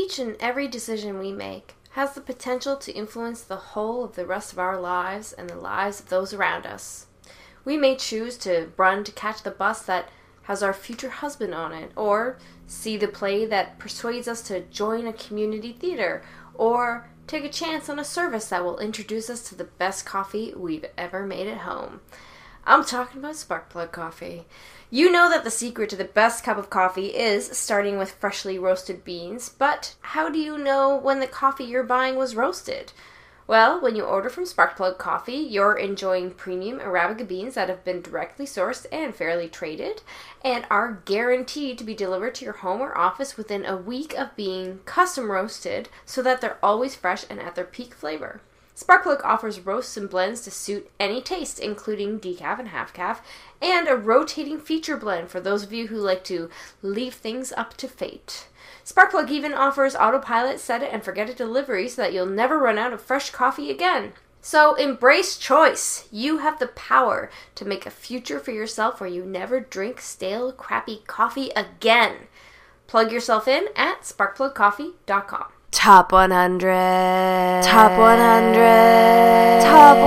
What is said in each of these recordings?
Each and every decision we make has the potential to influence the whole of the rest of our lives and the lives of those around us. We may choose to run to catch the bus that has our future husband on it, or see the play that persuades us to join a community theater, or take a chance on a service that will introduce us to the best coffee we've ever made at home. I'm talking about Sparkplug Coffee. You know that the secret to the best cup of coffee is starting with freshly roasted beans, but how do you know when the coffee you're buying was roasted? Well, when you order from Sparkplug Coffee, you're enjoying premium Arabica beans that have been directly sourced and fairly traded, and are guaranteed to be delivered to your home or office within a week of being custom roasted, so that they're always fresh and at their peak flavor. Sparkplug offers roasts and blends to suit any taste, including decaf and half-calf, and a rotating feature blend for those of you who like to leave things up to fate. Sparkplug even offers autopilot, set it and forget it delivery so that you'll never run out of fresh coffee again. So embrace choice. You have the power to make a future for yourself where you never drink stale, crappy coffee again. Plug yourself in at sparkplugcoffee.com. Top 100. Top 100. Top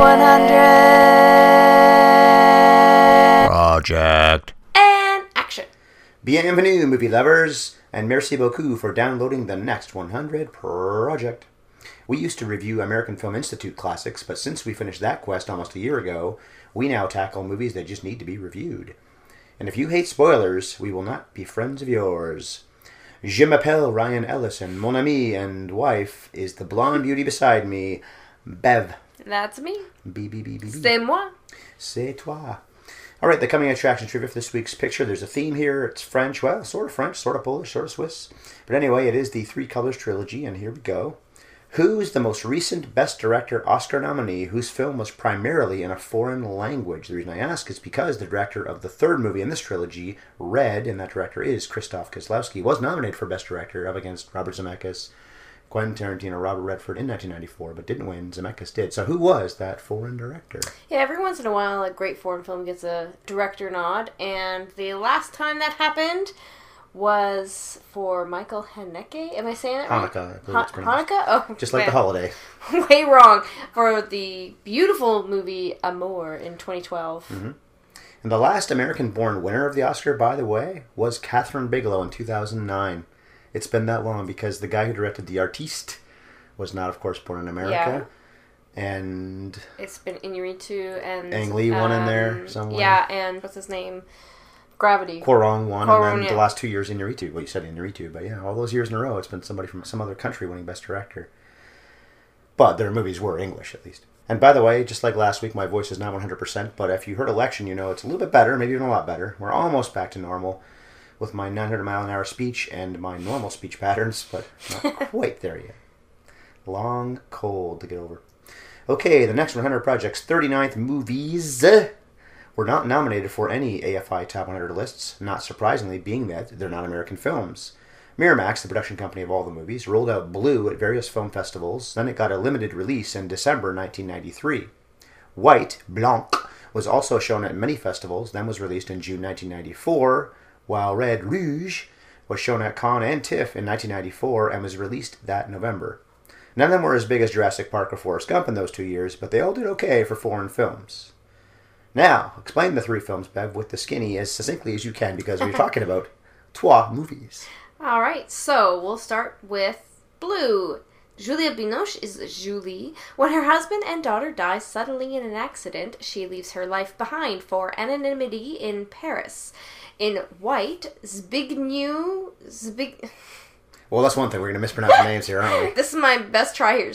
100. Project. And action. Bienvenue, movie lovers, and merci beaucoup for downloading the Next 100 Project. We used to review American Film Institute classics, but since we finished that quest almost a year ago, we now tackle movies that just need to be reviewed. And if you hate spoilers, we will not be friends of yours. Je m'appelle Ryan Ellison. Mon ami and wife is the blonde beauty beside me, Bev. That's me. B. C'est moi. C'est toi. All right, the coming attraction trivia for this week's picture. There's a theme here. It's French. Well, sort of French, sort of Polish, sort of Swiss. But anyway, it is the Three Colors trilogy, and here we go. Who is the most recent Best Director Oscar nominee whose film was primarily in a foreign language? The reason I ask is because the director of the third movie in this trilogy, Red, and that director is Krzysztof Kieslowski, was nominated for Best Director up against Robert Zemeckis, Quentin Tarantino, Robert Redford in 1994, but didn't win. Zemeckis did. So who was that foreign director? Yeah, every once in a while a great foreign film gets a director nod, and the last time that happened was for Michael Haneke. Am I saying that right? Hanukkah, I believe it's pronounced. Hanukkah? Oh, just like the holiday. Way wrong. For the beautiful movie Amour in 2012. Mm-hmm. And the last American-born winner of the Oscar, by the way, was Catherine Bigelow in 2009. It's been that long because the guy who directed The Artiste was not, of course, born in America. Yeah. And it's been Iñárritu and Ang Lee won in there somewhere. Yeah, and what's his name? Gravity. Cuarón won, and then yeah. the last 2 years Iñárritu. Well, you said Iñárritu, but yeah, all those years in a row, it's been somebody from some other country winning Best Director. But their movies were English, at least. And by the way, just like last week, my voice is not 100%, but if you heard Election, you know it's a little bit better, maybe even a lot better. We're almost back to normal with my 900-mile-an-hour speech and my normal speech patterns, but not quite there yet. Long cold to get over. Okay, the next 100 Project's 39th movies were not nominated for any AFI Top 100 lists, not surprisingly, being that they're not American films. Miramax, the production company of all the movies, rolled out Blue at various film festivals, then it got a limited release in December 1993. White, Blanc, was also shown at many festivals, then was released in June 1994, while Red, Rouge, was shown at Cannes and TIFF in 1994 and was released that November. None of them were as big as Jurassic Park or Forrest Gump in those 2 years, but they all did okay for foreign films. Now, explain the three films, Bev, with the skinny as succinctly as you can, because we're talking about trois movies. All right, so we'll start with Blue. Julia Binoche is Julie. When her husband and daughter die suddenly in an accident, she leaves her life behind for anonymity in Paris. In White, Zbigniew... Well, that's one thing. We're going to mispronounce the names here, aren't we? This is my best try here.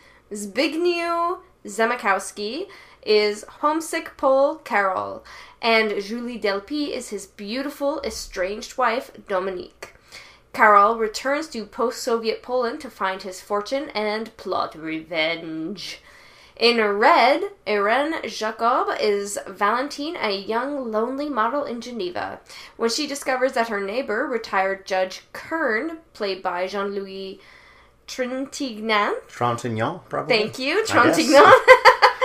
Zbigniew Zemachowski is homesick Pole Carol, and Julie Delpy is his beautiful, estranged wife, Dominique. Karol returns to post-Soviet Poland to find his fortune and plot revenge. In Red, Irene Jacob is Valentine, a young, lonely model in Geneva. When she discovers that her neighbor, retired Judge Kern, played by Jean-Louis Trintignant. Trintignant, probably. Thank you, Trintignant.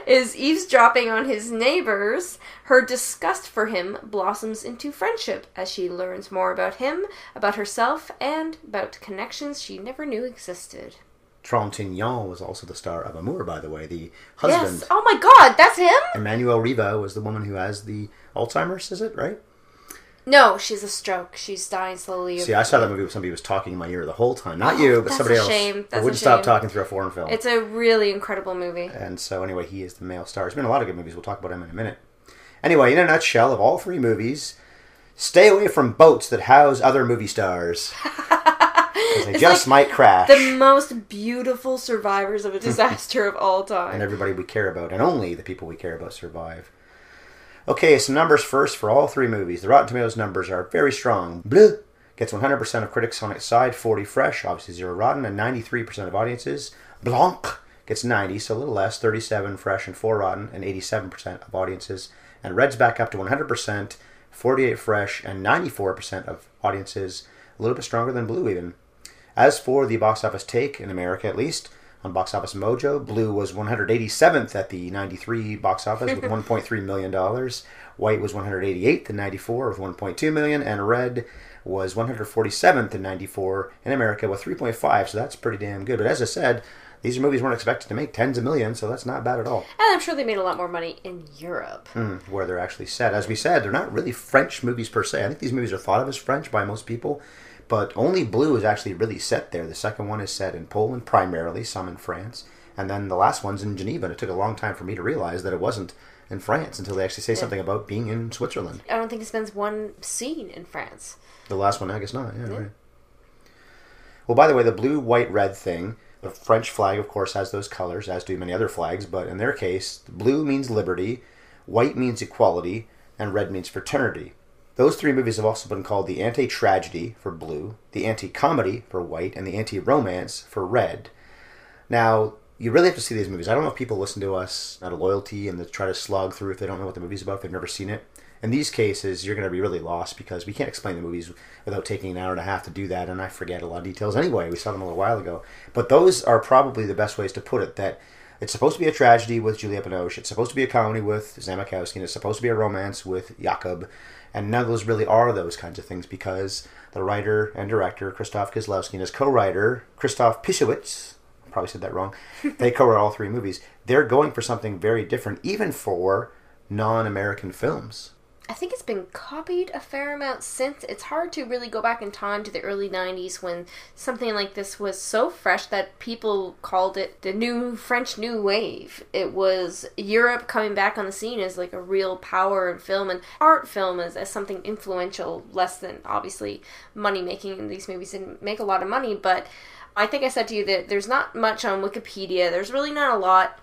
is eavesdropping on his neighbors, her disgust for him blossoms into friendship as she learns more about him, about herself, and about connections she never knew existed. Trintignant was also the star of Amour, by the way, the husband. Yes. Oh my God, that's him? Emmanuelle Riva was the woman who has the Alzheimer's, is it, right? No, she's a stroke. She's dying slowly. See, I saw that movie with somebody who was talking in my ear the whole time. Not you, but somebody else. That's a shame. I wouldn't stop talking through a foreign film. It's a really incredible movie. And so, anyway, he is the male star. There's been a lot of good movies. We'll talk about him in a minute. Anyway, in a nutshell, of all three movies, stay away from boats that house other movie stars. Because they just might crash. The most beautiful survivors of a disaster of all time. And everybody we care about, and only the people we care about, survive. Okay, some numbers first for all three movies. The Rotten Tomatoes numbers are very strong. Bleu gets 100% of critics on its side, 40 fresh, obviously 0 rotten, and 93% of audiences. Blanc gets 90, so a little less, 37 fresh and 4 rotten, and 87% of audiences. And Red's back up to 100%, 48 fresh, and 94% of audiences. A little bit stronger than Blue even. As for the box office take, in America at least, on Box Office Mojo, Blue was 187th at the 93 box office with $1.3 million. White was 188th in 94 with $1.2 million. And Red was 147th in 94 in America with $3.5, so that's pretty damn good. But as I said, these movies weren't expected to make tens of millions, so that's not bad at all. And I'm sure they made a lot more money in Europe. Where they're actually set. As we said, they're not really French movies per se. I think these movies are thought of as French by most people. But only Blue is actually really set there. The second one is set in Poland primarily, some in France. And then the last one's in Geneva. And it took a long time for me to realize that it wasn't in France until they actually say something about being in Switzerland. I don't think it spends one scene in France. The last one, I guess not. Yeah, right. Well, by the way, the blue, white, red thing, the French flag, of course, has those colors, as do many other flags. But in their case, blue means liberty, white means equality, and red means fraternity. Those three movies have also been called the anti-tragedy for Blue, the anti-comedy for White, and the anti-romance for Red. Now, you really have to see these movies. I don't know if people listen to us out of loyalty and they try to slog through if they don't know what the movie's about, if they've never seen it. In these cases, you're going to be really lost because we can't explain the movies without taking an hour and a half to do that, and I forget a lot of details anyway. We saw them a little while ago. But those are probably the best ways to put it, that it's supposed to be a tragedy with Juliette Binoche, it's supposed to be a comedy with Zamakowski, and it's supposed to be a romance with Jakob. And none of those really are those kinds of things because the writer and director, Krzysztof Kieslowski, and his co-writer, Krzysztof Piszewicz, I probably said that wrong, they co-wrote all three movies. They're going for something very different, even for non-American films. I think it's been copied a fair amount since. It's hard to really go back in time to the early 90s when something like this was so fresh that people called it the new French New Wave. It was Europe coming back on the scene as like a real power in film and art film as something influential, less than obviously money making. These movies didn't make a lot of money, but I think I said to you that there's not much on Wikipedia. There's really not a lot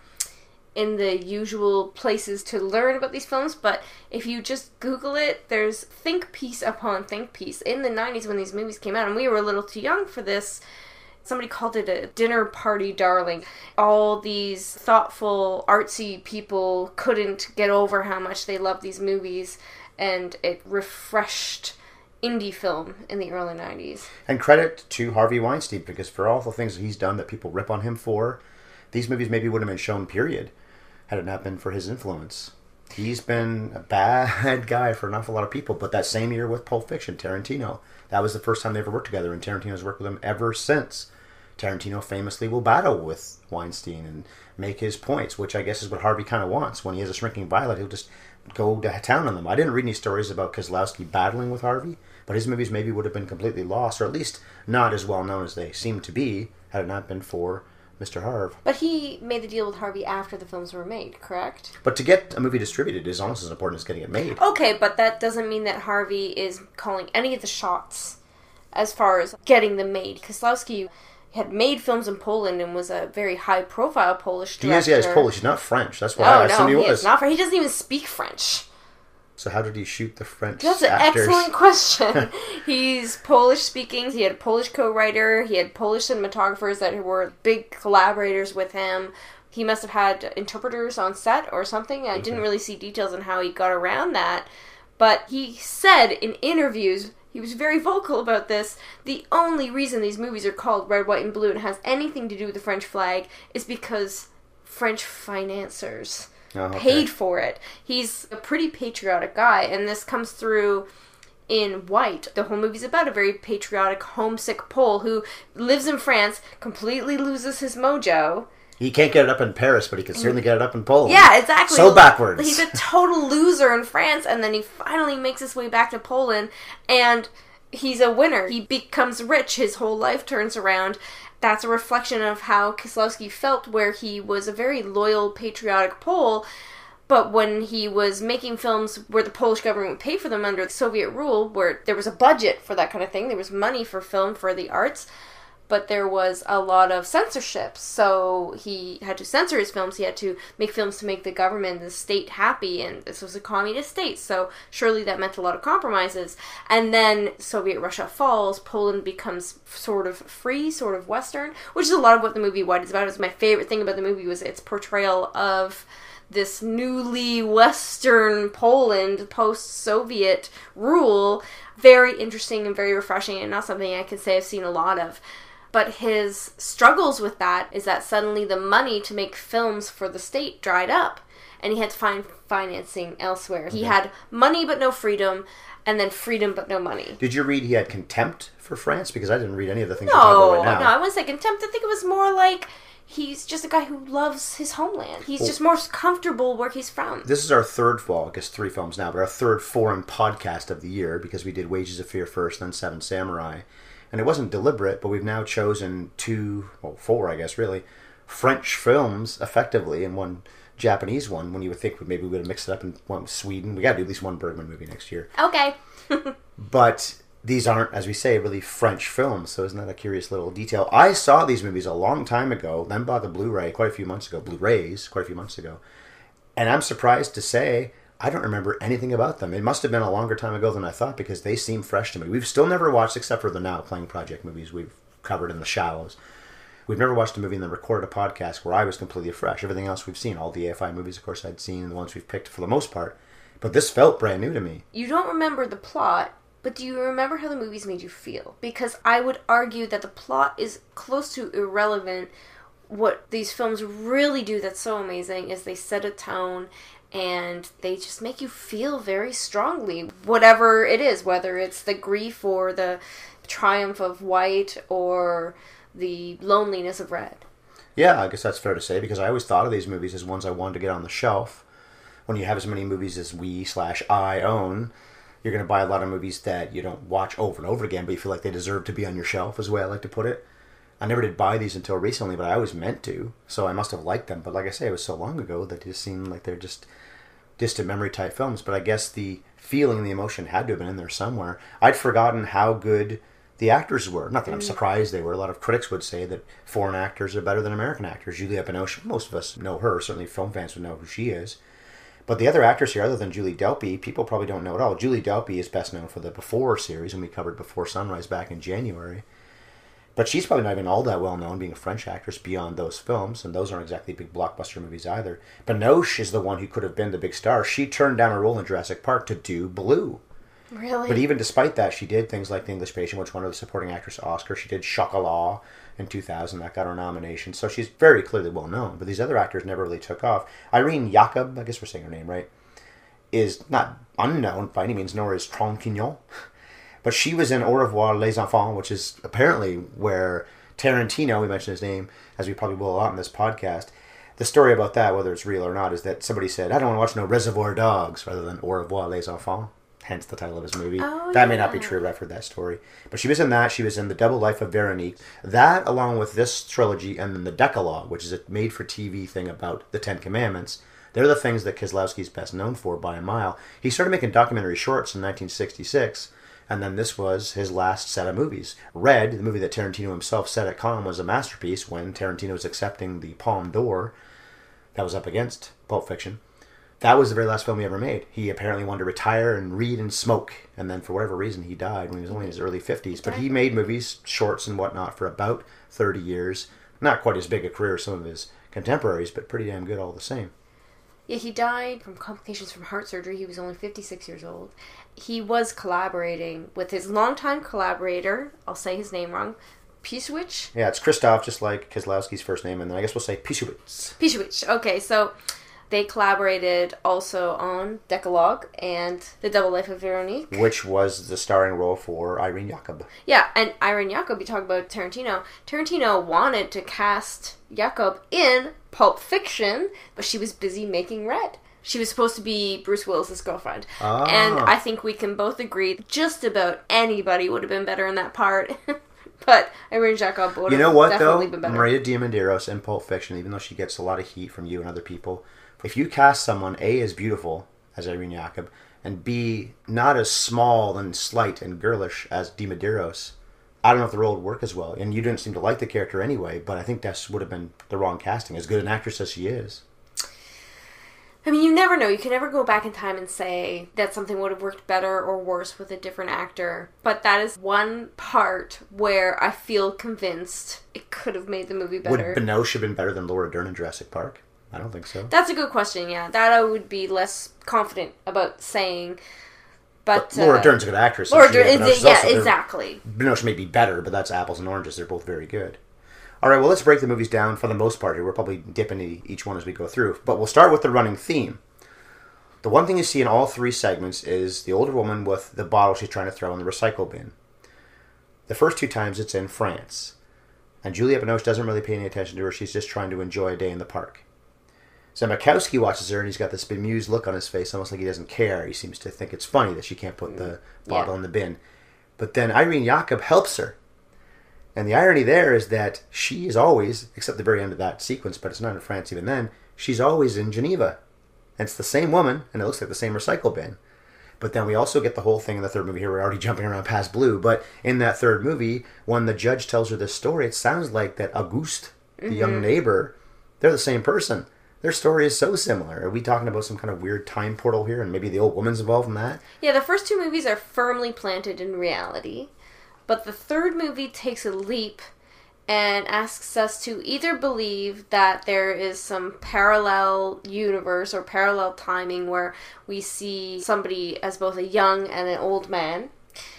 in the usual places to learn about these films, but if you just Google it, there's think piece upon think piece. In the 90s when these movies came out, and we were a little too young for this, somebody called it a dinner party darling. All these thoughtful, artsy people couldn't get over how much they loved these movies, and it refreshed indie film in the early 90s. And credit to Harvey Weinstein, because for all the things that he's done that people rip on him for, these movies maybe wouldn't have been shown, period, had it not been for his influence. He's been a bad guy for an awful lot of people, but that same year with Pulp Fiction, Tarantino, that was the first time they ever worked together, and Tarantino's worked with him ever since. Tarantino famously will battle with Weinstein and make his points, which I guess is what Harvey kind of wants. When he has a shrinking violet, he'll just go to town on them. I didn't read any stories about Kieslowski battling with Harvey, but his movies maybe would have been completely lost, or at least not as well known as they seem to be, had it not been for Mr. Harv. But he made the deal with Harvey after the films were made, correct? But to get a movie distributed is almost as important as getting it made. Okay, but that doesn't mean that Harvey is calling any of the shots as far as getting them made. Kieslowski had made films in Poland and was a very high-profile Polish director. He's Polish. He's not French. That's why I assumed he was. Is not French. He doesn't even speak French. So how did he shoot the French That's an actors? Excellent question. He's Polish-speaking. He had a Polish co-writer. He had Polish cinematographers that were big collaborators with him. He must have had interpreters on set or something. I didn't really see details on how he got around that. But he said in interviews, he was very vocal about this, the only reason these movies are called Red, White, and Blue and has anything to do with the French flag is because French financiers paid for it. He's a pretty patriotic guy, and this comes through in White. The whole movie's about a very patriotic, homesick Pole who lives in France, completely loses his mojo. He can't get it up in Paris, but he can certainly get it up in Poland. Yeah, exactly. So backwards. He's a total loser in France, and then he finally makes his way back to Poland, and he's a winner. He becomes rich. His whole life turns around. That's a reflection of how Kieslowski felt, where he was a very loyal, patriotic Pole, but when he was making films where the Polish government would pay for them under Soviet rule, where there was a budget for that kind of thing, there was money for film, for the arts, but there was a lot of censorship, so he had to censor his films. He had to make films to make the government, the state happy, and this was a communist state, so surely that meant a lot of compromises. And then Soviet Russia falls, Poland becomes sort of free, sort of Western, which is a lot of what the movie White is about. It was my favorite thing about the movie was its portrayal of this newly Western Poland post-Soviet rule. Very interesting and very refreshing, and not something I can say I've seen a lot of. But his struggles with that is that suddenly the money to make films for the state dried up, and he had to find financing elsewhere. He had money but no freedom, and then freedom but no money. Did you read he had contempt for France? Because I didn't read any of the things you're talking about right now. No, I wouldn't say contempt. I think it was more like he's just a guy who loves his homeland. He's just more comfortable where he's from. This is our third, well, I guess 3 films now, but our third foreign podcast of the year, because we did Wages of Fear first, then Seven Samurai. And it wasn't deliberate, but we've now chosen 4, I guess, really, French films, effectively, and 1 Japanese one, when you would think maybe we would have mixed it up and went with Sweden. We got to do at least 1 Bergman movie next year. Okay. But these aren't, as we say, really French films, so isn't that a curious little detail? I saw these movies a long time ago, then bought the Blu-rays quite a few months ago, and I'm surprised to say I don't remember anything about them. It must have been a longer time ago than I thought, because they seem fresh to me. We've still never watched, except for the Now Playing Project movies we've covered in The Shallows. We've never watched a movie and then recorded a podcast where I was completely fresh. Everything else we've seen, all the AFI movies, of course, I'd seen, and the ones we've picked for the most part. But this felt brand new to me. You don't remember the plot, but do you remember how the movies made you feel? Because I would argue that the plot is close to irrelevant. What these films really do that's so amazing is they set a tone, and they just make you feel very strongly, whatever it is, whether it's the grief or the triumph of White or the loneliness of Red. Yeah, I guess that's fair to say, because I always thought of these movies as ones I wanted to get on the shelf. When you have as many movies as I own, you're going to buy a lot of movies that you don't watch over and over again, but you feel like they deserve to be on your shelf, is the way I like to put it. I never did buy these until recently, but I always meant to, so I must have liked them. But like I say, it was so long ago that they just seemed like they're just distant memory type films. But I guess the feeling and the emotion had to have been in there somewhere. I'd forgotten how good the actors were. Not that I'm surprised they were. A lot of critics would say that foreign actors are better than American actors. Juliette Binoche, most of us know her. Certainly film fans would know who she is. But the other actors here, other than Julie Delpy, people probably don't know at all. Julie Delpy is best known for the Before series, when we covered Before Sunrise back in January. But she's probably not even all that well known, being a French actress, beyond those films, and those aren't exactly big blockbuster movies either. Binoche is the one who could have been the big star. She turned down a role in Jurassic Park to do Blue. Really? But even despite that, she did things like The English Patient, which won her the supporting actress Oscar. She did Chocolat in 2000, that got her nomination. So she's very clearly well known. But these other actors never really took off. Irene Jacob, I guess we're saying her name right, is not unknown by any means, nor is Tronquignon. But she was in Au revoir les enfants, which is apparently where Tarantino, we mentioned his name, as we probably will a lot in this podcast. The story about that, whether it's real or not, is that somebody said, I don't want to watch no Reservoir Dogs, rather than Au revoir les enfants. Hence the title of his movie. Oh, that may not be true, but I've heard that story. But she was in that. She was in The Double Life of Veronique. That, along with this trilogy, and then The Decalogue, which is a made-for-TV thing about the Ten Commandments, they're the things that Kieslowski's best known for by a mile. He started making documentary shorts in 1966, and then this was his last set of movies. Red, the movie that Tarantino himself said at Cannes was a masterpiece when Tarantino was accepting the Palme d'Or that was up against Pulp Fiction. That was the very last film he ever made. He apparently wanted to retire and read and smoke, and then for whatever reason he died when he was only in his early 50s. But he made movies, shorts and whatnot, for about 30 years. Not quite as big a career as some of his contemporaries, but pretty damn good all the same. Yeah, he died from complications from heart surgery. He was only 56 years old. He was collaborating with his longtime collaborator, I'll say his name wrong, Piesiewicz? Yeah, it's Christoph, just like Kieslowski's first name, and then I guess we'll say Piesiewicz. Piesiewicz, okay, so They collaborated also on Decalogue and The Double Life of Veronique. Which was the starring role for Irene Jacob. Yeah, and Irene Jacob, you talk about Tarantino. Tarantino wanted to cast Jacob in Pulp Fiction, but she was busy making Red. She was supposed to be Bruce Willis' girlfriend. Ah. And I think we can both agree just about anybody would have been better in that part. But Irene Jacob would have definitely been better. Maria Diamandouros in Pulp Fiction, even though she gets a lot of heat from you and other people, if you cast someone, A, as beautiful as Irene Jacob, and B, not as small and slight and girlish as Diamandouros, I don't know if the role would work as well. And you didn't seem to like the character anyway, but I think that would have been the wrong casting, as good an actress as she is. I mean, you never know. You can never go back in time and say that something would have worked better or worse with a different actor. But that is one part where I feel convinced it could have made the movie better. Would Binoche have been better than Laura Dern in Jurassic Park? I don't think so. That's a good question, yeah. That I would be less confident about saying. But Laura Dern's a good actress. Laura Dern, exactly. Binoche may be better, but that's apples and oranges. They're both very good. All right, well, let's break the movies down for the most part here. We'll probably dip into each one as we go through. But we'll start with the running theme. The one thing you see in all three segments is the older woman with the bottle she's trying to throw in the recycle bin. The first two times it's in France. And Juliette Binoche doesn't really pay any attention to her. She's just trying to enjoy a day in the park. Zemeckowski watches her and he's got this bemused look on his face, almost like he doesn't care. He seems to think it's funny that she can't put the bottle in the bin. But then Irene Jacob helps her. And the irony there is that she is always, except the very end of that sequence, but it's not in France even then, she's always in Geneva. And it's the same woman, and it looks like the same recycle bin. But then we also get the whole thing in the third movie here. We're already jumping around past Blue. But in that third movie, when the judge tells her this story, it sounds like that Auguste, the young neighbor, they're the same person. Their story is so similar. Are we talking about some kind of weird time portal here, and maybe the old woman's involved in that? Yeah, the first two movies are firmly planted in reality. But the third movie takes a leap and asks us to either believe that there is some parallel universe or parallel timing where we see somebody as both a young and an old man.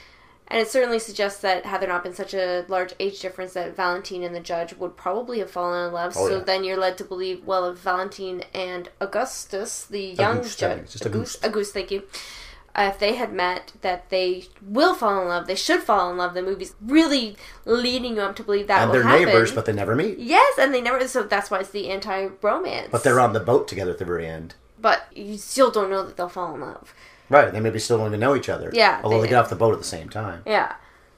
And it certainly suggests that had there not been such a large age difference that Valentine and the judge would probably have fallen in love. Then you're led to believe, well, if Valentine and Augustus, the young judge... Auguste, thank you. If they had met, that they will fall in love. They should fall in love. The movie's really leading you up to believe that will happen. And they're neighbors, but they never meet. Yes, and they never... So that's why it's the anti-romance. But they're on the boat together at the very end. But you still don't know that they'll fall in love. Right, they maybe still don't even know each other. Yeah. Although they get off the boat at the same time. Yeah.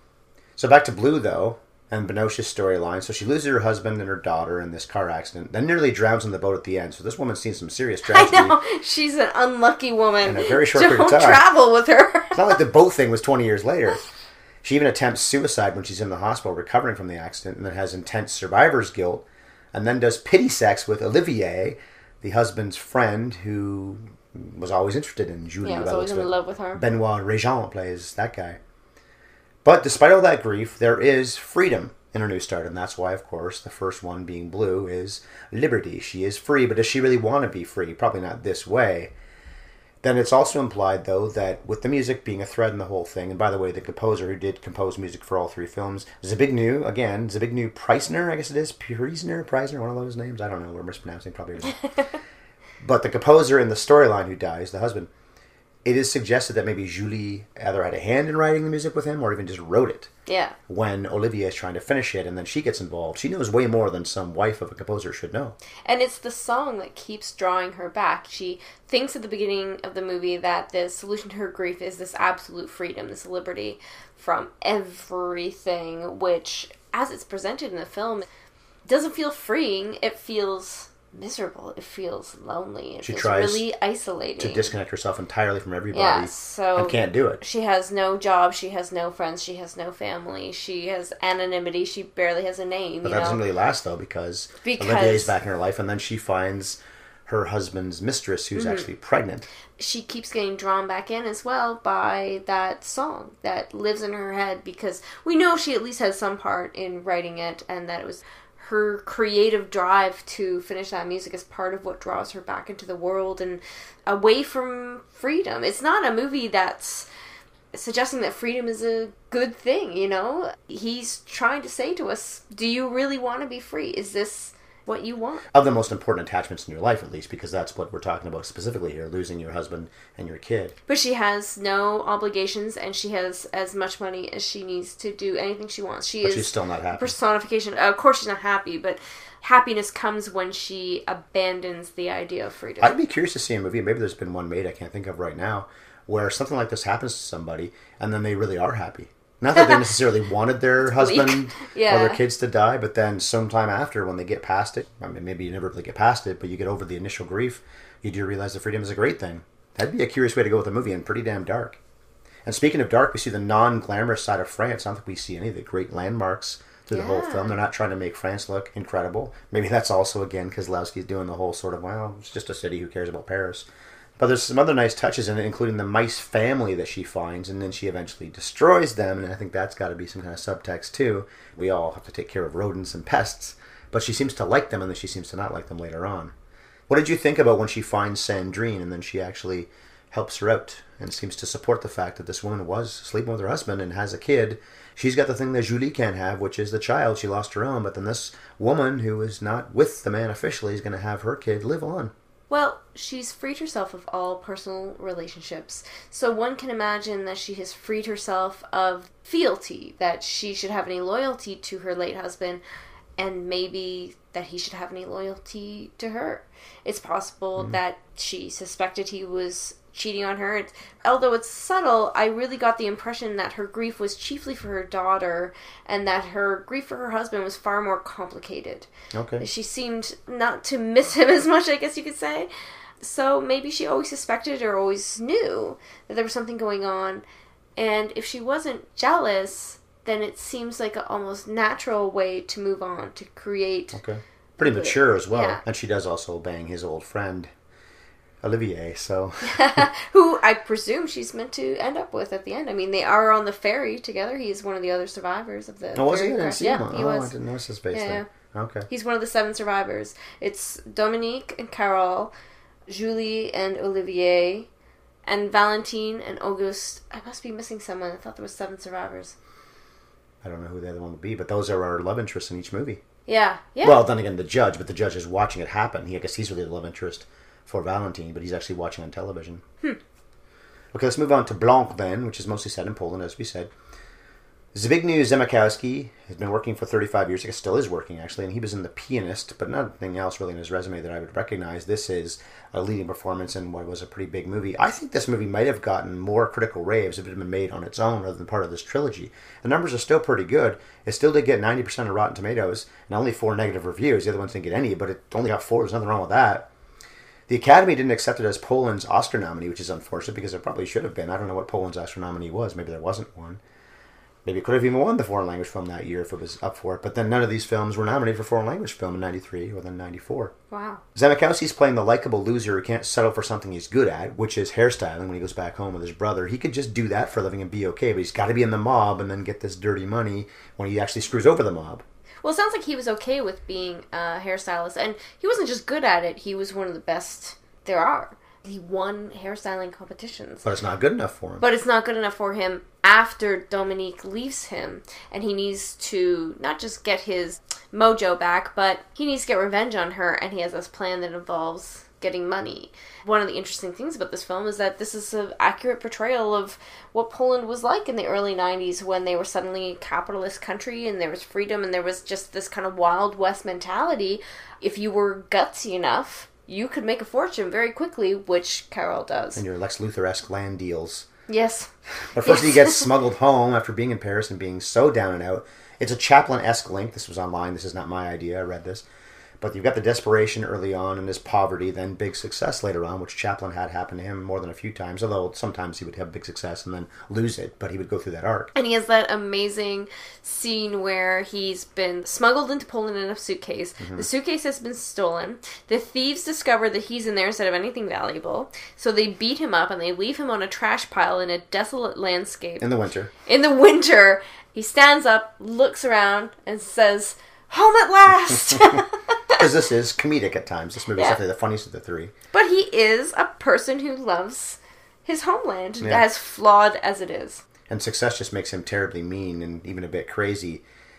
So back to Blue, though, and Binoche's storyline. So she loses her husband and her daughter in this car accident, then nearly drowns on the boat at the end. So this woman's seen some serious tragedy. I know. She's an unlucky woman. In a very short period of time. Don't travel with her. It's not like the boat thing was 20 years later. She even attempts suicide when she's in the hospital recovering from the accident, and then has intense survivor's guilt, and then does pity sex with Olivier, the husband's friend, who was always interested in Julie. Yeah, was always in love with her. Benoit Regent plays that guy. But despite all that grief, there is freedom in her new start, and that's why, of course, the first one being Blue is liberty. She is free, but does she really want to be free? Probably not this way. Then it's also implied, though, that with the music being a thread in the whole thing, and by the way, the composer who did compose music for all three films, Zbigniew Preisner, I guess it is, Preisner, one of those names? I don't know, we're mispronouncing probably. But the composer in the storyline who dies, the husband, it is suggested that maybe Julie either had a hand in writing the music with him or even just wrote it. Yeah. When Olivier is trying to finish it and then she gets involved. She knows way more than some wife of a composer should know. And it's the song that keeps drawing her back. She thinks at the beginning of the movie that the solution to her grief is this absolute freedom, this liberty from everything, which, as it's presented in the film, doesn't feel freeing. It feels miserable. It feels lonely. It feels really isolating. To disconnect herself entirely from everybody. Yeah, so and can't do it. She has no job. She has no friends. She has no family. She has anonymity. She barely has a name. But that doesn't really last, though, because Olivier's back in her life, and then she finds her husband's mistress, who's actually pregnant. She keeps getting drawn back in as well by that song that lives in her head, because we know she at least has some part in writing it, and that it was her creative drive to finish that music is part of what draws her back into the world and away from freedom. It's not a movie that's suggesting that freedom is a good thing, you know? He's trying to say to us, do you really want to be free? Is this what you want. Of the most important attachments in your life, at least, because that's what we're talking about specifically here, losing your husband and your kid. But she has no obligations, and she has as much money as she needs to do anything she wants. But she's still not happy. Personification. Of course she's not happy, but happiness comes when she abandons the idea of freedom. I'd be curious to see a movie, maybe there's been one made I can't think of right now, where something like this happens to somebody, and then they really are happy. Not that they necessarily wanted their husband or their kids to die, but then sometime after, when they get past it, I mean, maybe you never really get past it, but you get over the initial grief, you do realize that freedom is a great thing. That'd be a curious way to go with a movie, and pretty damn dark. And speaking of dark, we see the non-glamorous side of France. I don't think we see any of the great landmarks through the whole film. They're not trying to make France look incredible. Maybe that's also, again, Kieslowski's doing the whole sort of, well, it's just a city, who cares about Paris? But there's some other nice touches in it, including the mice family that she finds, and then she eventually destroys them, and I think that's got to be some kind of subtext, too. We all have to take care of rodents and pests, but she seems to like them, and then she seems to not like them later on. What did you think about when she finds Sandrine, and then she actually helps her out, and seems to support the fact that this woman was sleeping with her husband and has a kid? She's got the thing that Julie can't have, which is the child. She lost her own, but then this woman, who is not with the man officially, is going to have her kid live on. Well, she's freed herself of all personal relationships. So one can imagine that she has freed herself of fealty, that she should have any loyalty to her late husband, and maybe that he should have any loyalty to her. It's possible that she suspected he was cheating on her. Although it's subtle, I really got the impression that her grief was chiefly for her daughter, and that her grief for her husband was far more complicated. Okay. She seemed not to miss him as much, I guess you could say. So maybe she always suspected or always knew that there was something going on. And if she wasn't jealous, then it seems like an almost natural way to move on, to create... Okay. Pretty mature as well. Yeah. And she does also bang his old friend, Olivier, so... Who I presume she's meant to end up with at the end. I mean, they are on the ferry together. He's one of the other survivors of the Oh, was he? ferry I didn't crash. see him. Yeah, he was. I didn't notice his face there. Okay. He's one of the 7 survivors. It's Dominique and Carole, Julie and Olivier, and Valentine and Auguste. I must be missing someone. I thought there was 7 survivors. I don't know who the other one would be, but those are our love interests in each movie. Yeah. Well, then again, the judge, but the judge is watching it happen. I guess he's really the love interest for Valentine, but he's actually watching on television. Okay, let's move on to Blanc then, which is mostly set in Poland, as we said. Zbigniew Zemachowski has been working for 35 years. I guess still is working, actually, and he was in The Pianist, but nothing else really in his resume that I would recognize. This is a leading performance in what was a pretty big movie. I think this movie might have gotten more critical raves if it had been made on its own rather than part of this trilogy. The numbers are still pretty good. It still did get 90% of Rotten Tomatoes and only 4 negative reviews. The other ones didn't get any, but it only got 4. There's nothing wrong with that. The Academy didn't accept it as Poland's Oscar nominee, which is unfortunate because it probably should have been. I don't know what Poland's Oscar nominee was. Maybe there wasn't one. Maybe it could have even won the foreign language film that year if it was up for it. But then none of these films were nominated for foreign language film in 93 or then 94. Wow. Zemachowski's playing the likable loser who can't settle for something he's good at, which is hairstyling when he goes back home with his brother. He could just do that for a living and be okay, but he's got to be in the mob and then get this dirty money when he actually screws over the mob. Well, it sounds like he was okay with being a hairstylist. And he wasn't just good at it. He was one of the best there are. He won hairstyling competitions. But it's not good enough for him. But it's not good enough for him after Dominique leaves him. And he needs to not just get his mojo back, but he needs to get revenge on her. And he has this plan that involves getting money. One of the interesting things about this film is that this is an accurate portrayal of what Poland was like in the early 90s when they were suddenly a capitalist country and there was freedom and there was just this kind of Wild West mentality. If you were gutsy enough, you could make a fortune very quickly, which Carole does. And your Lex Luthor-esque land deals. Yes. But first he gets smuggled home after being in Paris and being so down and out. It's a Chaplin-esque link. This was online. This is not my idea. I read this. But you've got the desperation early on and his poverty, then big success later on, which Chaplin had happen to him more than a few times, although sometimes he would have big success and then lose it, but he would go through that arc. And he has that amazing scene where he's been smuggled into Poland in a suitcase. Mm-hmm. The suitcase has been stolen. The thieves discover that he's in there instead of anything valuable, so they beat him up and they leave him on a trash pile in a desolate landscape. In the winter. In the winter, he stands up, looks around, and says, "Home at last!" Because this is comedic at times. This movie is definitely the funniest of the 3. But he is a person who loves his homeland, as flawed as it is. And success just makes him terribly mean and even a bit crazy.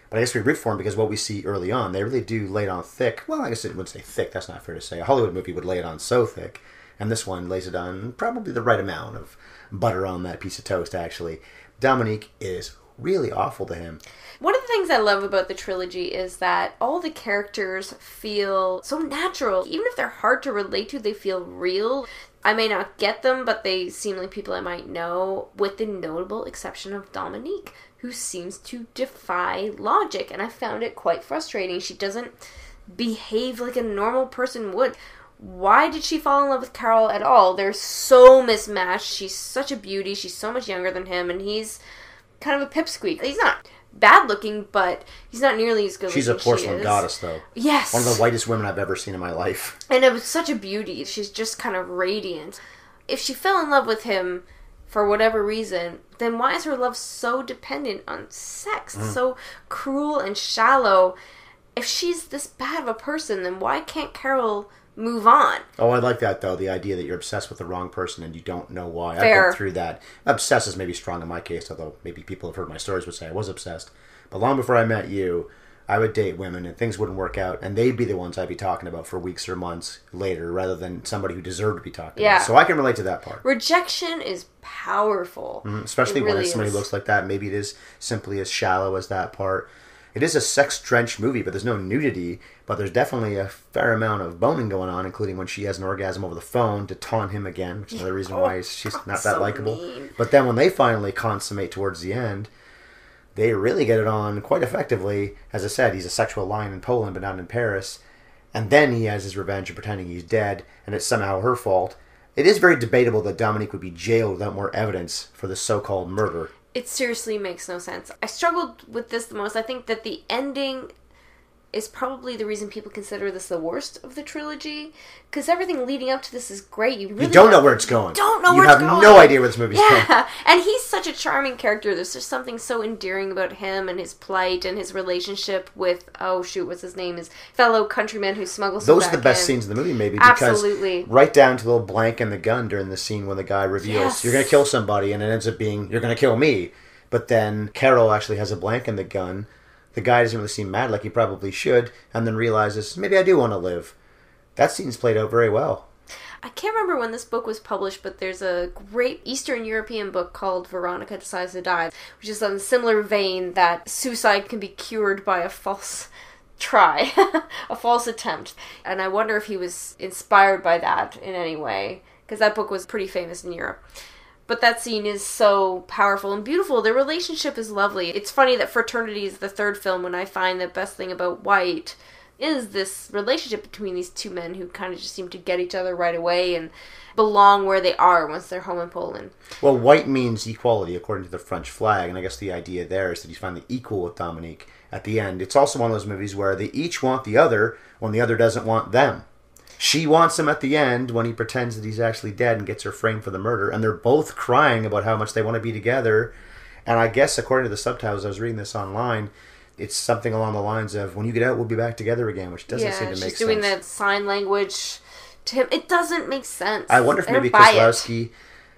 But I guess we root for him because what we see early on, they really do lay it on thick. Well, I guess it wouldn't say thick. That's not fair to say. A Hollywood movie would lay it on so thick. And this one lays it on probably the right amount of butter on that piece of toast, actually. Dominique is really awful to him. One of the things I love about the trilogy is that all the characters feel so natural. Even if they're hard to relate to, they feel real. I may not get them, but they seem like people I might know, with the notable exception of Dominique, who seems to defy logic. And I found it quite frustrating. She doesn't behave like a normal person would. Why did she fall in love with Carol at all? They're so mismatched. She's such a beauty. She's so much younger than him, and he's kind of a pipsqueak. He's not bad looking, but he's not nearly as good She's a porcelain goddess, though. Yes. One of the whitest women I've ever seen in my life. And it was such a beauty. She's just kind of radiant. If she fell in love with him for whatever reason, then why is her love so dependent on sex? So cruel and shallow. If she's this bad of a person, then why can't Carol move on? Oh, I like that, though. The idea that you're obsessed with the wrong person and you don't know why. Fair. I've been through that. Obsessed is maybe strong in my case, although maybe people have heard my stories would say I was obsessed. But long before I met you, I would date women and things wouldn't work out, and they'd be the ones I'd be talking about for weeks or months later, rather than somebody who deserved to be talked about. So I can relate to that part. Rejection is powerful. Especially when somebody looks like that. Maybe it is simply as shallow as that part. It is a sex-drenched movie, but there's no nudity. But there's definitely a fair amount of boning going on, including when she has an orgasm over the phone to taunt him again, which is another reason why she's not that likable. But then when they finally consummate towards the end, they really get it on quite effectively. As I said, he's a sexual lion in Poland, but not in Paris. And then he has his revenge of pretending he's dead, and it's somehow her fault. It is very debatable that Dominique would be jailed without more evidence for the so-called murder. It seriously makes no sense. I struggled with this the most. I think that the ending is probably the reason people consider this the worst of the trilogy, because everything leading up to this is great. You don't know where it's going. You have no idea where this movie's going. Yeah, and he's such a charming character. There's just something so endearing about him and his plight and his relationship with, what's his name? His fellow countryman who smuggles him back in. Those are the best scenes in the movie, maybe, because absolutely. Right down to the little blank in the gun during the scene when the guy reveals, you're going to kill somebody, and it ends up being, you're going to kill me. But then Carol actually has a blank in the gun. The guy doesn't really seem mad like he probably should, and then realizes, maybe I do want to live. That scene's played out very well. I can't remember when this book was published, but there's a great Eastern European book called Veronica Decides to Die, which is on a similar vein that suicide can be cured by a false try, a false attempt. And I wonder if he was inspired by that in any way, because that book was pretty famous in Europe. But that scene is so powerful and beautiful. Their relationship is lovely. It's funny that Fraternity is the third film when I find the best thing about White is this relationship between these two men who kind of just seem to get each other right away and belong where they are once they're home in Poland. Well, White means equality according to the French flag, and I guess the idea there is that he's finally equal with Dominique at the end. It's also one of those movies where they each want the other when the other doesn't want them. She wants him at the end when he pretends that he's actually dead and gets her framed for the murder. And they're both crying about how much they want to be together. And I guess, according to the subtitles, I was reading this online, it's something along the lines of, when you get out, we'll be back together again, which doesn't seem to make sense. Yeah, she's doing that sign language to him. It doesn't make sense. I wonder if maybe Kieslowski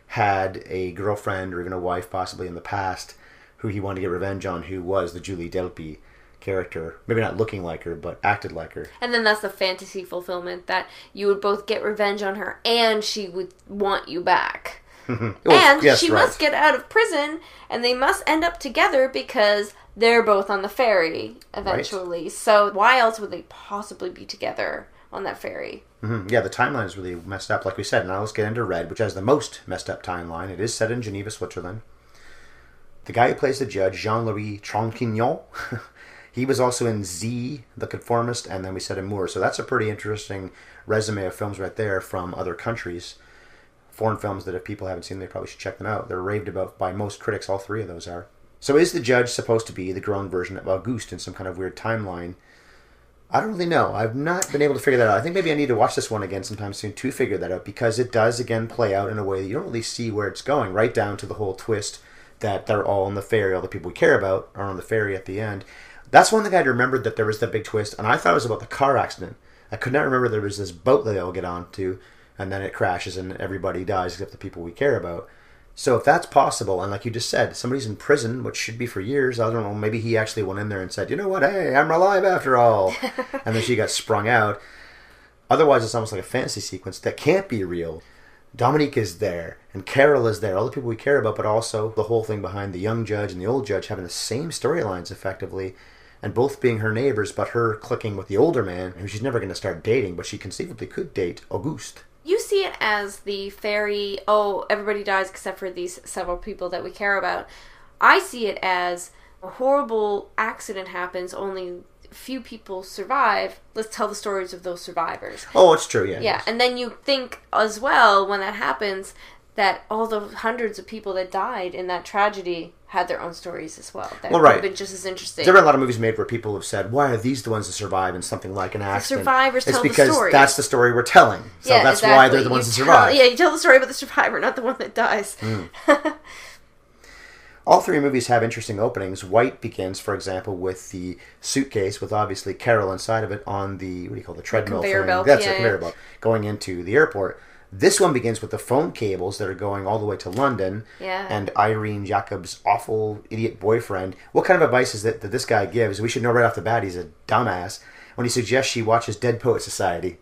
had a girlfriend or even a wife possibly in the past who he wanted to get revenge on, who was the Julie Delpy character, maybe not looking like her, but acted like her. And then that's the fantasy fulfillment, that you would both get revenge on her and she would want you back. She must get out of prison, and they must end up together because they're both on the ferry eventually. Right. So why else would they possibly be together on that ferry? Mm-hmm. Yeah, the timeline is really messed up, like we said. Now let's get into Red, which has the most messed up timeline. It is set in Geneva, Switzerland. The guy who plays the judge, Jean-Louis Trintignant, he was also in Z, The Conformist, and then we said Amour. So that's a pretty interesting resume of films right there from other countries. Foreign films that if people haven't seen, they probably should check them out. They're raved about by most critics, all three of those are. So is the judge supposed to be the grown version of Auguste in some kind of weird timeline? I don't really know. I've not been able to figure that out. I think maybe I need to watch this one again sometime soon to figure that out, because it does, again, play out in a way that you don't really see where it's going, right down to the whole twist that they're all on the ferry, all the people we care about are on the ferry at the end. That's one thing I'd remembered, that there was that big twist, and I thought it was about the car accident. I could not remember there was this boat that they all get onto, and then it crashes and everybody dies except the people we care about. So if that's possible, and like you just said, somebody's in prison, which should be for years, I don't know, maybe he actually went in there and said, you know what, hey, I'm alive after all. And then she got sprung out. Otherwise, it's almost like a fantasy sequence that can't be real. Dominique is there, and Carol is there, all the people we care about, but also the whole thing behind the young judge and the old judge having the same storylines, effectively, and both being her neighbors, but her clicking with the older man, who she's never going to start dating, but she conceivably could date Auguste. You see it as the fairy, oh, everybody dies except for these several people that we care about. I see it as a horrible accident happens, only few people survive. Let's tell the stories of those survivors. Oh, it's true, yeah. Yeah, and then you think as well, when that happens, that all the hundreds of people that died in that tragedy had their own stories as well. That would have been just as interesting. There have been a lot of movies made where people have said, why are these the ones that survive in something like an accident? The survivors tell the story. It's because that's the story we're telling. So that's why they're the ones that survive. Yeah, you tell the story about the survivor, not the one that dies. All three movies have interesting openings. White begins, for example, with the suitcase with obviously Carol inside of it on the, what do you call it, the treadmill conveyor thing. belt. That's a conveyor belt. Going into the airport. This one begins with the phone cables that are going all the way to London. Yeah. And Irene Jacobs' awful idiot boyfriend. What kind of advice is that this guy gives? We should know right off the bat he's a dumbass. When he suggests she watches Dead Poet Society.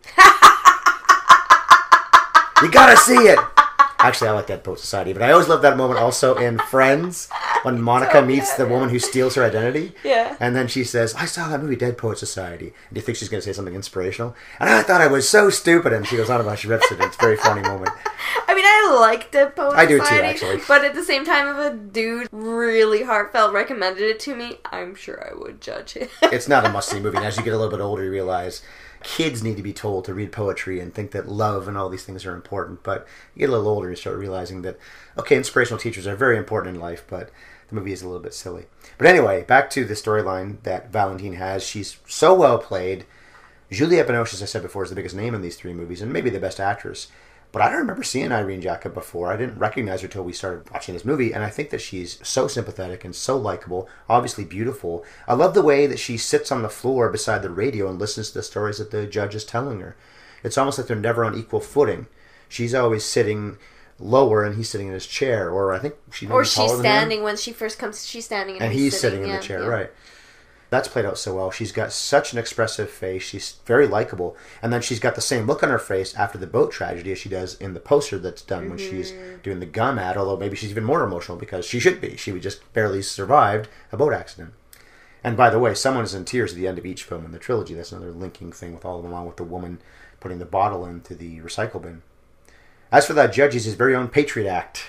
You gotta see it! Actually, I like Dead Poet Society, but I always love that moment also in Friends when Monica meets the woman who steals her identity. Yeah. And then she says, I saw that movie Dead Poet Society. And you think she's going to say something inspirational? And I thought I was so stupid. And she goes on about she rips it. It's a very funny moment. I mean, I like Dead Poet Society. I do too, actually. But at the same time, if a dude really heartfelt recommended it to me, I'm sure I would judge it. It's not a must-see movie. And as you get a little bit older, you realize kids need to be told to read poetry and think that love and all these things are important. But you get a little older and you start realizing that, okay, inspirational teachers are very important in life, but the movie is a little bit silly. But anyway, back to the storyline that Valentine has. She's so well played. Juliette Binoche, as I said before, is the biggest name in these three movies and maybe the best actress. But I don't remember seeing Irene Jacob before. I didn't recognize her until we started watching this movie, and I think that she's so sympathetic and so likable, obviously beautiful. I love the way that she sits on the floor beside the radio and listens to the stories that the judge is telling her. It's almost like they're never on equal footing. She's always sitting lower and he's sitting in his chair, or I think she's standing when she first comes. She's standing and he's sitting in the chair, right? That's played out so well. She's got such an expressive face. She's very likable. And then she's got the same look on her face after the boat tragedy as she does in the poster that's done when she's doing the gum ad, although maybe she's even more emotional because she should be. She just barely survived a boat accident. And by the way, someone is in tears at the end of each film in the trilogy. That's another linking thing with all of them, along with the woman putting the bottle into the recycle bin. As for that judge, he's his very own Patriot Act.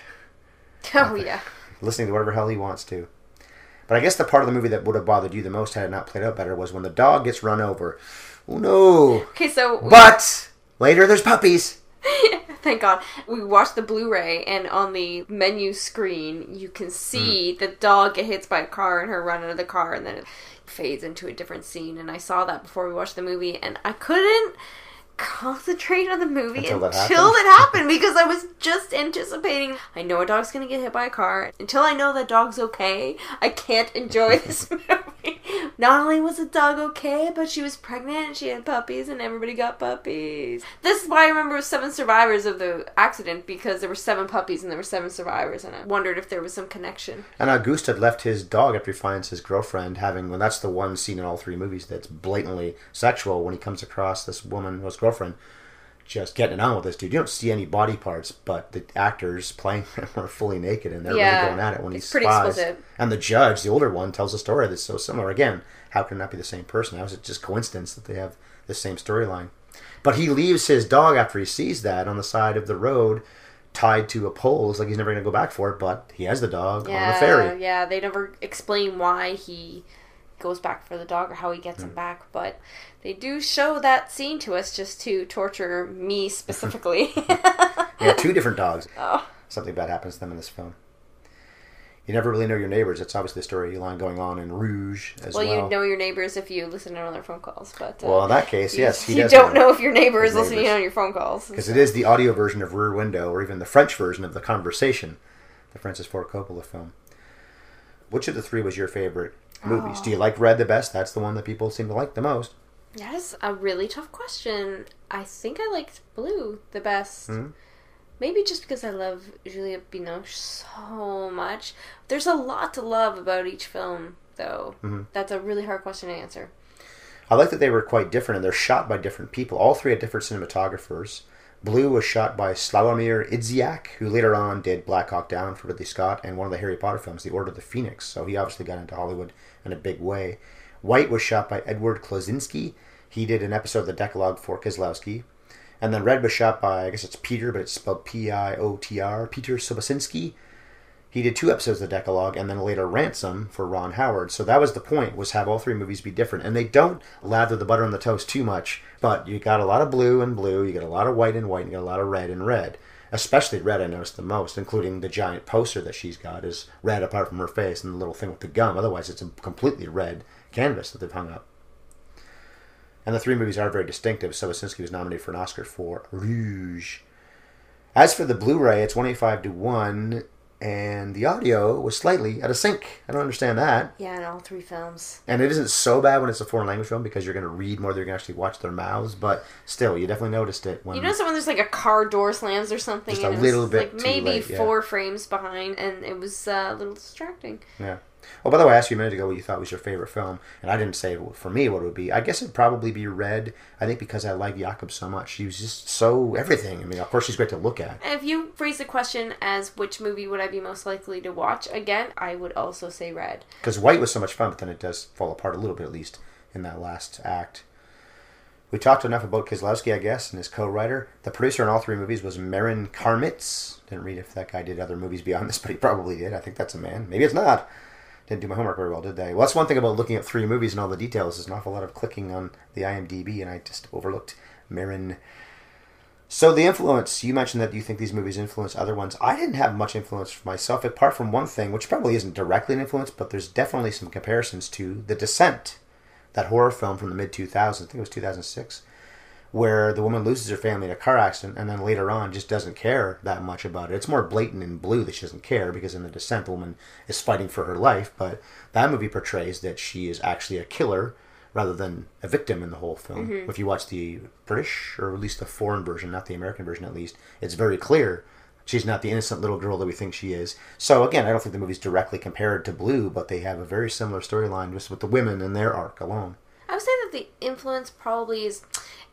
Oh, yeah. Listening to whatever hell he wants to. But I guess the part of the movie that would have bothered you the most had it not played out better was when the dog gets run over. Oh, no. Okay, so... But later there's puppies. Thank God. We watched the Blu-ray, and on the menu screen, you can see the dog get hit by a car and her run out of the car, and then it fades into a different scene. And I saw that before we watched the movie, and I couldn't concentrate on the movie until it happened because I was just anticipating, I know a dog's gonna get hit by a car. Until I know that dog's okay, I can't enjoy this movie. Not only was the dog okay, but she was pregnant and she had puppies and everybody got puppies. This is why I remember 7 survivors of the accident, because there were 7 puppies and there were 7 survivors, and I wondered if there was some connection. And Auguste had left his dog after he finds his girlfriend having, well, that's the one scene in all 3 movies that's blatantly sexual, when he comes across this woman, his girlfriend, just getting it on with this dude. You don't see any body parts, but the actors playing him are fully naked and they're really going at it when he spies. Pretty explicit. And the judge, the older one, tells a story that's so similar. Again, how can it not be the same person? How is it just coincidence that they have the same storyline? But he leaves his dog after he sees that on the side of the road, tied to a pole. It's like he's never going to go back for it, but he has the dog on the ferry. Yeah, they never explain why he goes back for the dog or how he gets him back, but they do show that scene to us just to torture me specifically. Yeah, 2 different dogs. Oh. Something bad happens to them in this film. You never really know your neighbors. It's obviously the storyline going on in Rouge as well. Well, you know your neighbors if you listen in on their phone calls, but well, in that case, yes, he does. You don't know if your neighbor is listening on your phone calls, because it is the audio version of Rear Window, or even the French version of The Conversation, the Francis Ford Coppola film. Which of the 3 was your favorite movies? Do you like Red the best? That's the one that people seem to like the most. That is a really tough question. I think I liked Blue the best. Maybe just because I love Juliette Binoche so much. There's a lot to love about each film, though. Mm-hmm. That's a really hard question to answer. I like that they were quite different, and they're shot by different people. All three had different cinematographers. Blue was shot by Slawomir Idziak, who later on did Black Hawk Down for Ridley Scott and one of the Harry Potter films, The Order of the Phoenix. So he obviously got into Hollywood in a big way. White was shot by Edward Klosinski. He did an episode of The Decalogue for Kieslowski. And then red was shot by, I guess it's Peter, but it's spelled Piotr, Peter Sobocinski. He did 2 episodes of The Decalogue, and then later Ransom for Ron Howard. So that was the point, was have all 3 movies be different. And they don't lather the butter on the toast too much, but you got a lot of blue and blue, you got a lot of white and white, and you got a lot of red and red. Especially red I noticed the most, including the giant poster that she's got is red apart from her face and the little thing with the gum. Otherwise it's a completely red canvas that they've hung up. And the 3 movies are very distinctive. Sobocinski was nominated for an Oscar for Rouge. As for the Blu-ray, it's 185-1, and the audio was slightly out of sync. I don't understand that. Yeah, in all 3 films. And it isn't so bad when it's a foreign language film because you're going to read more than you're going to actually watch their mouths, but still, you definitely noticed it. When You notice when there's like a car door slams or something, just and a it little was bit like too maybe late, yeah. 4 frames behind, and it was a little distracting. Yeah. Oh, by the way, I asked you a minute ago what you thought was your favorite film, and I didn't say for me what it would be. I guess it'd probably be Red. I think because I like Jakob so much. She was just so everything. I mean, of course, she's great to look at. If you phrase the question as which movie would I be most likely to watch, again, I would also say Red. Because White was so much fun, but then it does fall apart a little bit, at least, in that last act. We talked enough about Kieslowski, I guess, and his co-writer. The producer in all 3 movies was Marin Karmitz. Didn't read if that guy did other movies beyond this, but he probably did. I think that's a man. Maybe it's not. Didn't do my homework very well, did they? Well, that's one thing about looking at 3 movies and all the details. There's an awful lot of clicking on the IMDb, and I just overlooked Marin. So the influence, you mentioned that you think these movies influence other ones. I didn't have much influence for myself, apart from one thing, which probably isn't directly an influence, but there's definitely some comparisons to The Descent, that horror film from the mid-2000s, I think it was 2006, where the woman loses her family in a car accident and then later on just doesn't care that much about it. It's more blatant in Blue that she doesn't care because in The Descent the woman is fighting for her life, but that movie portrays that she is actually a killer rather than a victim in the whole film. Mm-hmm. If you watch the British, or at least the foreign version, not the American version at least, it's very clear she's not the innocent little girl that we think she is. So again, I don't think the movie's directly compared to Blue, but they have a very similar storyline just with the women and their arc alone. I would say that the influence probably is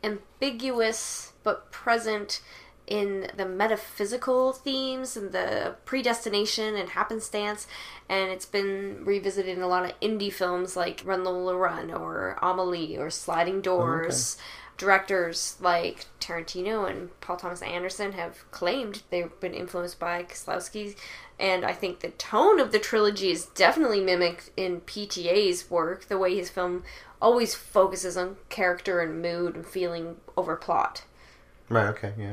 ambiguous but present in the metaphysical themes and the predestination and happenstance, and it's been revisited in a lot of indie films like Run Lola Run or Amelie or Sliding Doors. Oh, okay. Directors like Tarantino and Paul Thomas Anderson have claimed they've been influenced by Kieslowski, and I think the tone of the trilogy is definitely mimicked in PTA's work, the way his film always focuses on character and mood and feeling over plot. Right, okay, yeah.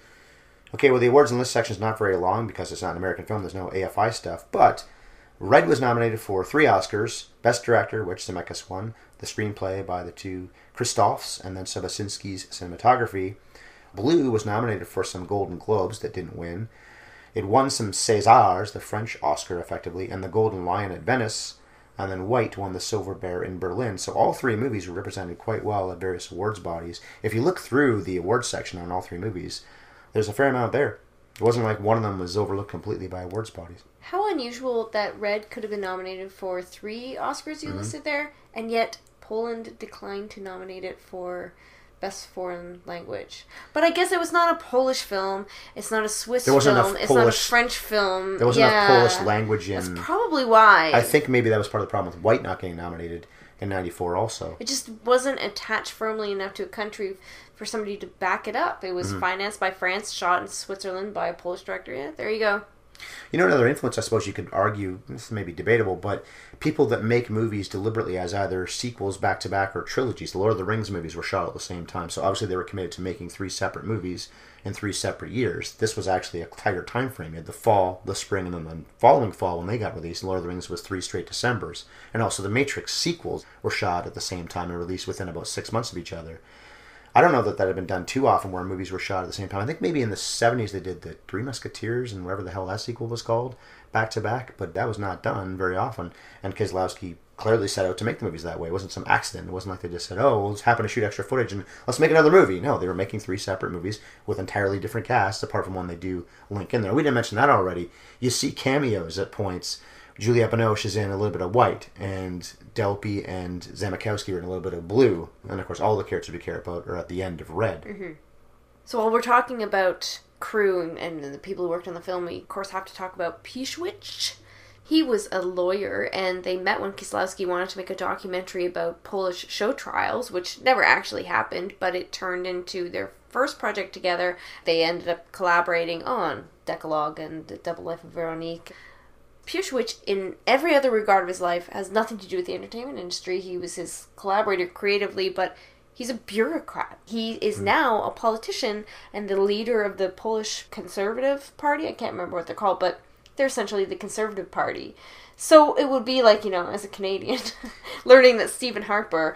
Okay, well, the awards and list section is not very long because it's not an American film. There's no AFI stuff. But Red was nominated for 3 Oscars. Best Director, which Zemeckis won. The screenplay by the 2 Christophs, and then Sobocinski's cinematography. Blue was nominated for some Golden Globes that didn't win. It won some Césars, the French Oscar, effectively, and the Golden Lion at Venice. And then White won the Silver Bear in Berlin. So all 3 movies were represented quite well at various awards bodies. If you look through the awards section on all 3 movies, there's a fair amount there. It wasn't like one of them was overlooked completely by awards bodies. How unusual that Red could have been nominated for 3 Oscars you listed there, and yet Poland declined to nominate it for Best Foreign Language. But I guess it was not a Polish film. It's not a Swiss film. It's not a French film. There wasn't enough Polish language in. That's probably why. I think maybe that was part of the problem with White not getting nominated in '94 also. It just wasn't attached firmly enough to a country for somebody to back it up. It was financed by France, shot in Switzerland by a Polish director. Yeah, there you go. You know, another influence, I suppose you could argue, this may be debatable, but people that make movies deliberately as either sequels back-to-back or trilogies. The Lord of the Rings movies were shot at the same time, so obviously they were committed to making 3 separate movies in 3 separate years. This was actually a tighter time frame. You had the fall, the spring, and then the following fall when they got released. The Lord of the Rings was 3 straight Decembers. And also the Matrix sequels were shot at the same time and released within about 6 months of each other. I don't know that had been done too often where movies were shot at the same time. I think maybe in the 70s they did the Three Musketeers and whatever the hell that sequel was called, back to back, but that was not done very often. And Kieslowski clearly set out to make the movies that way. It wasn't some accident. It wasn't like they just said, oh, let's happen to shoot extra footage and let's make another movie. No, they were making 3 separate movies with entirely different casts, apart from one they do link in there. We didn't mention that already. You see cameos at points. Juliette Binoche is in a little bit of white, and Delpy and Zamakowski are in a little bit of blue. And, of course, all the characters we care about are at the end of red. Mm-hmm. So while we're talking about crew and the people who worked on the film, we, of course, have to talk about Piszczek. He was a lawyer, and they met when Kieslowski wanted to make a documentary about Polish show trials, which never actually happened, but it turned into their first project together. They ended up collaborating on Decalogue and The Double Life of Veronique. Piszczek, in every other regard of his life, has nothing to do with the entertainment industry. He was his collaborator creatively, but he's a bureaucrat. He is now a politician and the leader of the Polish Conservative Party. I can't remember what they're called, but they're essentially the Conservative Party. So it would be like, as a Canadian, learning that Stephen Harper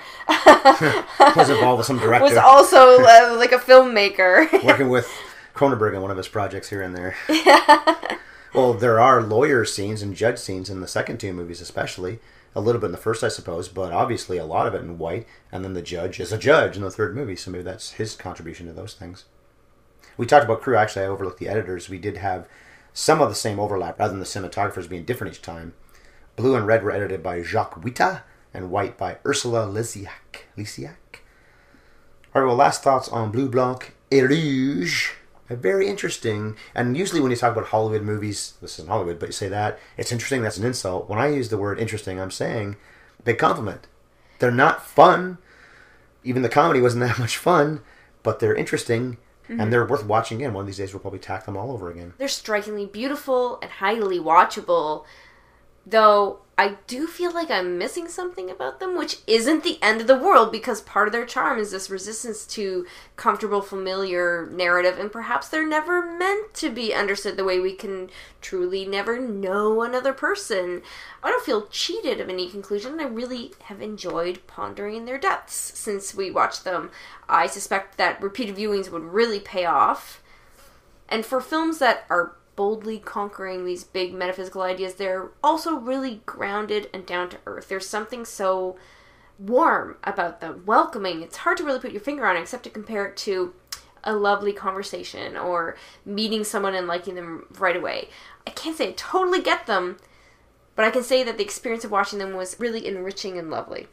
was involved with some director. Was also like a filmmaker. Working with Cronenberg on one of his projects here and there. Yeah. Well, there are lawyer scenes and judge scenes in the second 2 movies especially. A little bit in the first, I suppose, but obviously a lot of it in white. And then the judge is a judge in the third movie, so maybe that's his contribution to those things. We talked about crew. Actually, I overlooked the editors. We did have some of the same overlap, rather than the cinematographers being different each time. Blue and red were edited by Jacques Wita, and white by Ursula Lisiak. All right, well, last thoughts on Bleu, Blanc et Rouge. Very interesting. And usually when you talk about Hollywood movies, this isn't Hollywood, but you say that, it's interesting, that's an insult. When I use the word interesting, I'm saying big compliment. They're not fun. Even the comedy wasn't that much fun, but they're interesting. And they're worth watching again. One of these days we'll probably tack them all over again. They're strikingly beautiful and highly watchable. Though I do feel like I'm missing something about them, which isn't the end of the world, because part of their charm is this resistance to comfortable, familiar narrative, and perhaps they're never meant to be understood the way we can truly never know another person. I don't feel cheated of any conclusion. I really have enjoyed pondering their depths since we watched them. I suspect that repeated viewings would really pay off. And for films that are boldly conquering these big metaphysical ideas, they're also really grounded and down to earth. There's something so warm about them, welcoming. It's hard to really put your finger on it except to compare it to a lovely conversation or meeting someone and liking them right away. I can't say I totally get them, but I can say that the experience of watching them was really enriching and lovely.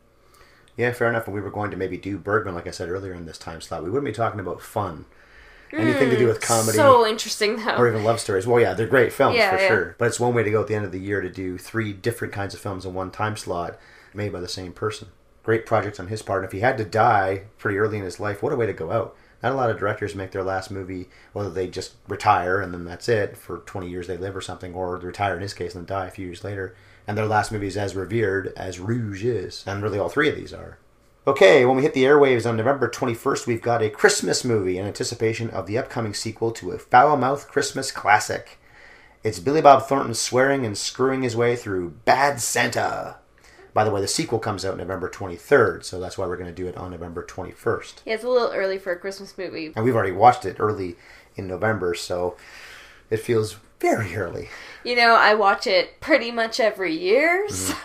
Yeah, fair enough. When we were going to maybe do Bergman, like I said earlier in this time slot, we wouldn't be talking about fun. Anything to do with comedy. So interesting, though. Or even love stories. Well, yeah, they're great films, sure. But it's one way to go at the end of the year to do 3 different kinds of films in one time slot made by the same person. Great project on his part. And if he had to die pretty early in his life, what a way to go out. Not a lot of directors make their last movie, whether they just retire and then that's it, for 20 years they live or something, or they retire in his case and then die a few years later. And their last movie is as revered as Rouge is. And really all 3 of these are. Okay, when we hit the airwaves on November 21st, we've got a Christmas movie in anticipation of the upcoming sequel to a foul-mouthed Christmas classic. It's Billy Bob Thornton swearing and screwing his way through Bad Santa. By the way, the sequel comes out November 23rd, so that's why we're going to do it on November 21st. Yeah, it's a little early for a Christmas movie. And we've already watched it early in November, so it feels very early. I watch it pretty much every year,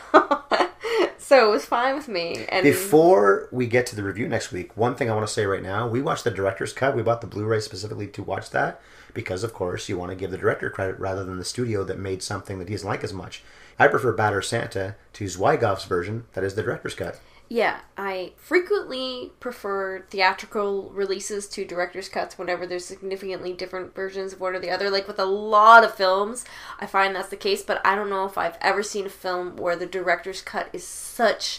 so it was fine with me. And before we get to the review next week, one thing I want to say right now, we watched the director's cut. We bought the Blu-ray specifically to watch that because, of course, you want to give the director credit rather than the studio that made something that he doesn't like as much. I prefer Bad Santa to Zweigoff's version, that is the director's cut. Yeah, I frequently prefer theatrical releases to director's cuts whenever there's significantly different versions of one or the other. Like with a lot of films, I find that's the case, but I don't know if I've ever seen a film where the director's cut is such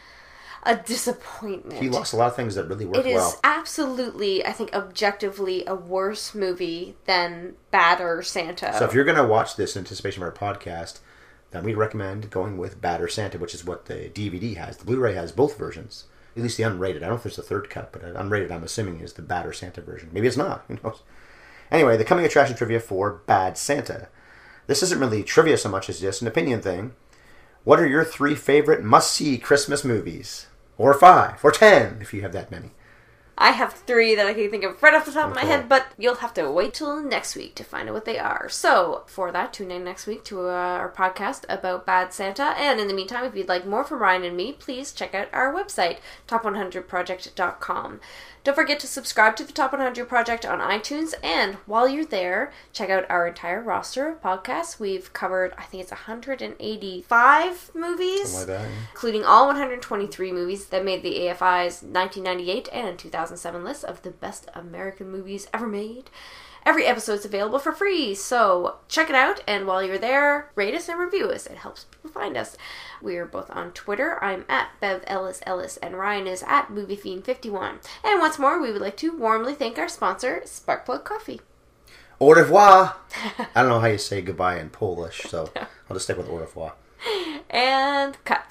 a disappointment. He lost a lot of things that really worked well. It is absolutely, I think, objectively a worse movie than Bad Santa. So if you're going to watch this in anticipation of our podcast, then we recommend going with Bad Santa, which is what the DVD has. The Blu-ray has both versions. At least the unrated. I don't know if there's a third cut, but unrated I'm assuming is the Bad Santa version. Maybe it's not. Who knows? Anyway, the coming attraction trivia for Bad Santa. This isn't really trivia so much as just an opinion thing. What are your 3 favorite must-see Christmas movies? Or 5, or 10, if you have that many. I have 3 that I can think of right off the top of my Okay. head, but you'll have to wait till next week to find out what they are. So, for that, tune in next week to our podcast about Bad Santa. And in the meantime, if you'd like more from Ryan and me, please check out our website, top100project.com. Don't forget to subscribe to the Top 100 Project on iTunes, and while you're there, check out our entire roster of podcasts. We've covered, I think it's 185 movies, Something like that. Yeah. including all 123 movies that made the AFI's 1998 and 2007 list of the best American movies ever made. Every episode's available for free, so check it out, and while you're there, rate us and review us. It helps people find us. We're both on Twitter. I'm at BevEllisEllis, and Ryan is at MovieFiend51. And once more, we would like to warmly thank our sponsor, Sparkplug Coffee. Au revoir. I don't know how you say goodbye in Polish, so I'll just stick with au revoir. And cut.